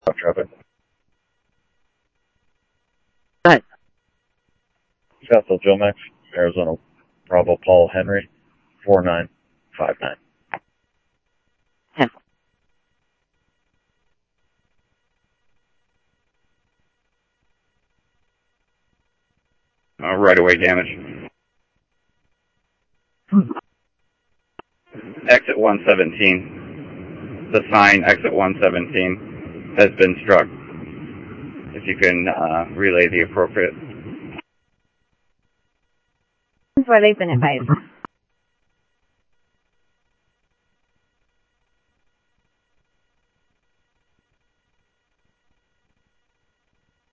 Traffic. Go ahead. Scottsdale Joe Max, Arizona Bravo Paul Henry, 4959. Right-of-way damage. Exit 117. The sign, exit 117, has been struck. If you can relay the appropriate. Where they've been advised.